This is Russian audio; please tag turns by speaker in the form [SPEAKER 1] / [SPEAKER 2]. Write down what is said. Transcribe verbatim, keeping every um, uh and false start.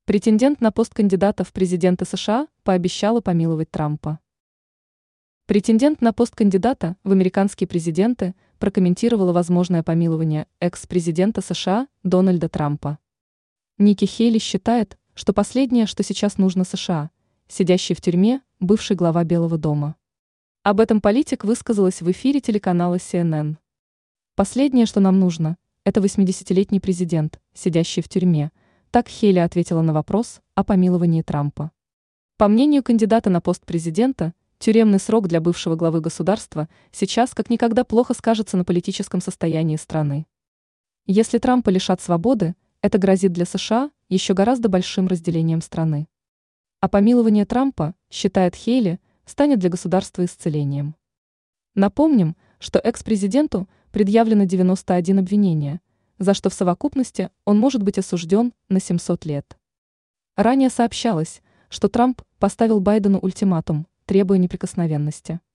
[SPEAKER 1] Претендент на пост кандидата в президенты США пообещала помиловать Трампа. Претендент на пост кандидата в американские президенты прокомментировала возможное помилование экс-президента США Дональда Трампа. Никки Хейли считает, что последнее, что сейчас нужно США, сидящий в тюрьме бывший глава Белого дома. Об этом политик высказалась в эфире телеканала си эн эн. Последнее, что нам нужно, это восьмидесятилетний президент, сидящий в тюрьме. Так Хейли ответила на вопрос о помиловании Трампа. По мнению кандидата на пост президента, тюремный срок для бывшего главы государства сейчас как никогда плохо скажется на политическом состоянии страны. Если Трампа лишат свободы, это грозит для США еще гораздо большим разделением страны. А помилование Трампа, считает Хейли, станет для государства исцелением. Напомним, что экс-президенту предъявлено девяносто один обвинения, за что в совокупности он может быть осужден на семьсот лет. Ранее сообщалось, что Трамп поставил Байдену ультиматум, требуя неприкосновенности.